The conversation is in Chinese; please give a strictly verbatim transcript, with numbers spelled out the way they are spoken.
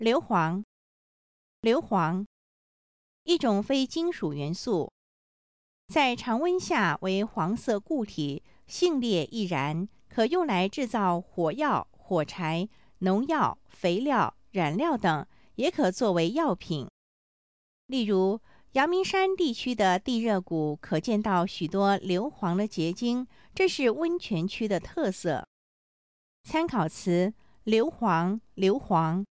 硫磺，硫磺，一种非金属元素，在常温下为黄色固体，性烈易燃，可用来制造火药、火柴、农药、肥料、染料等，也可作为药品。例如，阳明山地区的地热谷可见到许多硫磺的结晶，这是温泉区的特色。参考词：硫磺、硫磺。